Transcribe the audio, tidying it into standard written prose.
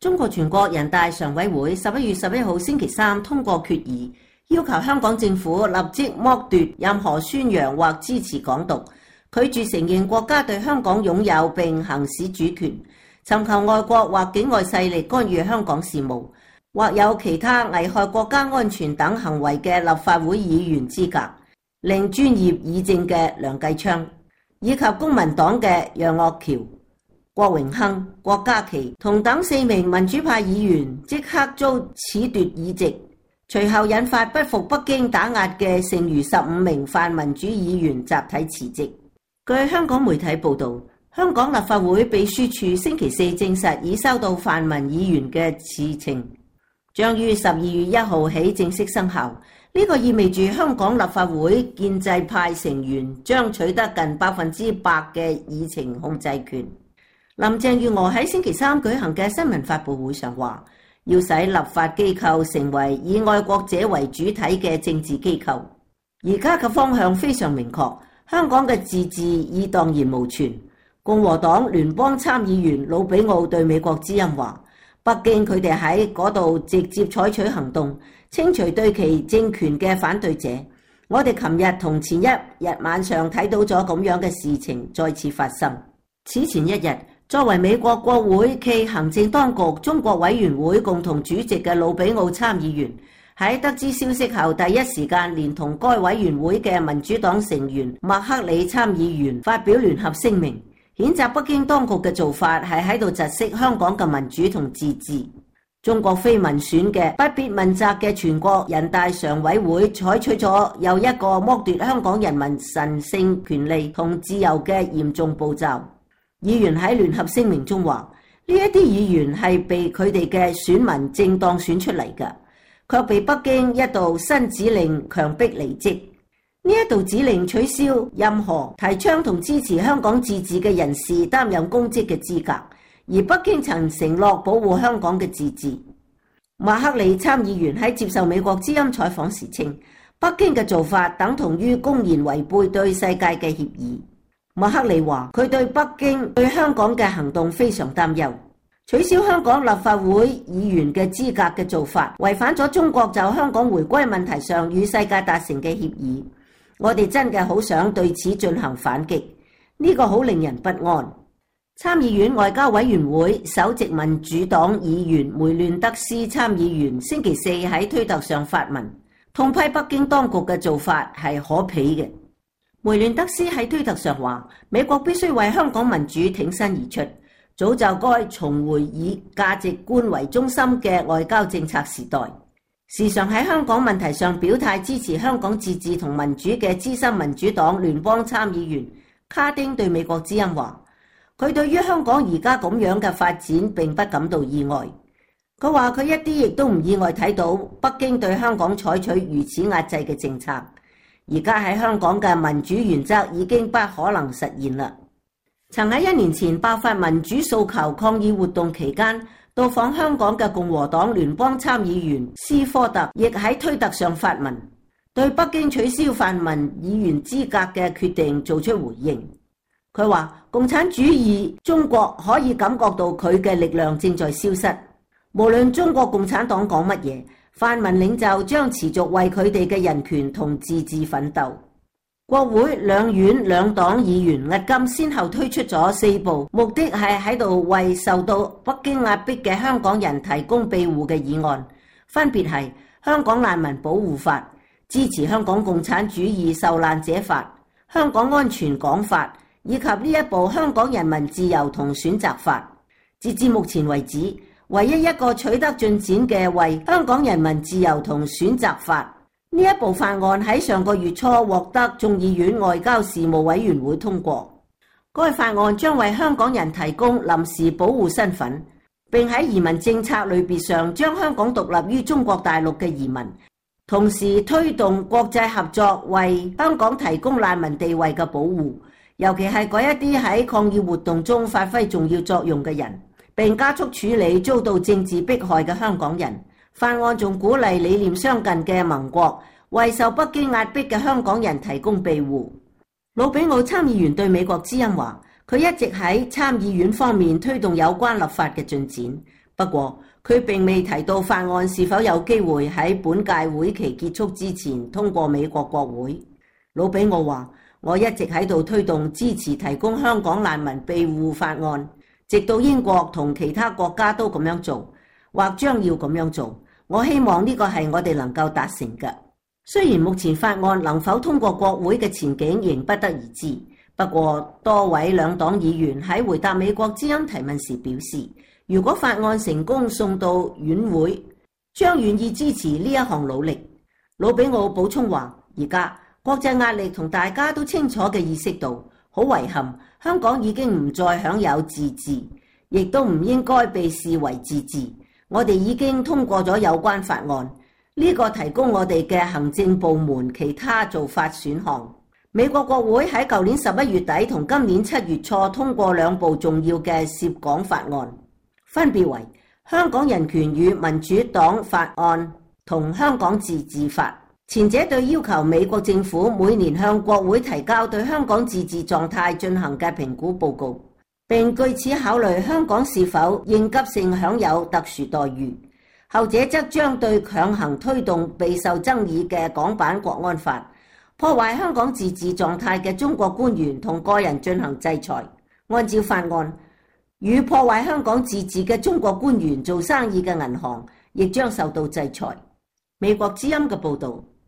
中國全國人大常委會11月11號星期三通過決議，要求香港政府立即剝奪任何宣揚或支持港獨，拒絕承認國家對香港擁有並行使主權，尋求外國或境外勢力干預香港事務，或有其他危害國家安全等行為嘅立法會議員資格，令專業議政嘅梁繼昌，以及公民黨嘅楊岳橋、郭榮鏗、郭家麒同等4名民主派議員即刻遭褫奪議席，隨後引發不服北京打壓嘅剩餘15名泛民主議員集體辭職。據香港媒體報導，香港立法會秘書處星期四證實已收到泛民議員嘅辭呈，將於12月1號起正式生效。呢個意味住香港立法會建制派成員將取得近100%嘅議程控制權。林鄭月娥喺星期三舉行嘅新聞發佈會上話，要使立法機構成為以愛國者為主體嘅政治機構。而家嘅方向非常明確，香港嘅自治已蕩然無存。共和黨聯邦參議員魯比奧對美國之音話，北京佢哋喺嗰度直接採取行動，清除對其政權嘅反對者。我哋琴日同前一日晚上睇到咗咁樣嘅事情再次發生。此前一日，作為美國國會暨行政當局中國委員會共同主席嘅魯比奧參議員，喺得知消息後第一時間連同該委員會嘅民主黨成員麥克里參議員發表聯合聲明，譴責北京當局嘅做法係喺度窒息香港嘅民主同自治。中國非民選嘅不必問責嘅全國人大常委會採取咗又一個剝奪香港人民神聖權利同自由嘅嚴重步驟。議員喺聯合聲明中話，呢一啲議員係被佢哋嘅選民正當選出嚟嘅，卻被北京一道新指令強迫離職。呢一道指令取消任何提倡同支持香港自治嘅人士擔任公職嘅資格，而北京曾承諾保護香港嘅自治。馬克里參議員喺接受美國之音採訪時稱，北京嘅做法等同於公然違背對世界嘅協議。馬克里話，佢對北京對香港嘅行動非常擔憂，取消香港立法會議員嘅資格嘅做法違反咗中國就香港回歸問題上與世界達成嘅協議。我哋真嘅好想對此進行反擊，呢個好令人不安。參議院外交委員會首席民主黨議員梅亂德斯參議員星期四喺推特上發文，痛批北京當局嘅做法係可鄙嘅。梅亂德斯喺推特上話，美國必須為香港民主挺身而出，早就該重回以價值觀為中心嘅外交政策時代。時常喺香港問題上表態支持香港自治同民主嘅資深民主黨聯邦參議員卡丁對美國之音話，佢對於香港而家咁樣嘅發展並不感到意外。佢話佢一啲亦都唔意外睇到北京對香港採取如此壓制嘅政策。而家喺香港嘅民主原則已經不可能實現啦。曾喺1年前爆發民主訴求抗議活動期間到訪香港嘅共和黨聯邦參議員斯科特亦喺推特上發文，對北京取消泛民議員資格嘅決定做出回應。佢話，共產主義中國可以感覺到佢嘅力量正在消失，無論中國共產黨講乜嘢，泛民領袖將持續為佢哋嘅人權同自治奮鬥。國會兩院兩黨議員迄今先後推出咗4部，目的係喺度為受到北京壓迫嘅香港人提供庇護嘅議案，分別係香港難民保護法、支持香港共產主義受難者法、香港安全港法，以及呢一部香港人民自由同選擇法。截至目前為止，唯一一個取得進展嘅為香港人民自由同選擇法，呢一部法案喺上個月初獲得眾議院外交事務委員會通過。該法案將為香港人提供臨時保護身份，並喺移民政策類別上將香港獨立於中國大陸嘅移民，同時推動國際合作，為香港提供難民地位嘅保護，尤其係嗰一啲喺抗議活動中發揮重要作用嘅人，並加速處理遭到政治迫害嘅香港人。法案仲鼓勵理念相近嘅盟國為受北京壓迫嘅香港人提供庇護。魯比奧參議員對美國之音話，佢一直喺參議院方面推動有關立法嘅進展， 不過，佢並未提到法案是否有機會喺本屆會期結束之前通過美國國會。魯比奧話：我一直喺度推動支持提供香港難民庇護法案，直到英國同其他國家都咁樣做，或將要咁樣做。我希望呢個係我哋能夠達成嘅。雖然目前法案能否通過國會嘅前景仍不得而知，不過多位兩黨議員喺回答美國之音提問時表示，如果法案成功送到院會，將願意支持呢一項努力。魯比奧補充話：而家國際壓力同大家都清楚嘅意識到，好遺憾，香港已經唔再享有自治，亦都唔應該被視為自治。我哋已經通過咗有關法案，呢個提供我哋嘅行政部門其他做法選項。美國國會喺舊年11月底同今年7月初通過兩部重要嘅涉港法案，分別為香港人權與民主黨法案同香港自治法。前者對要求美國政府每年向國會提交對香港自治狀態進行嘅評估報告，並據此考慮香港是否應急性享有特殊待遇。後者則將對強行推動備受爭議嘅港版國安法，破壞香港自治狀態嘅中國官員同個人進行制裁。按照法案，與破壞香港自治嘅中國官員做生意嘅銀行，亦將受到制裁。美國之音嘅報導。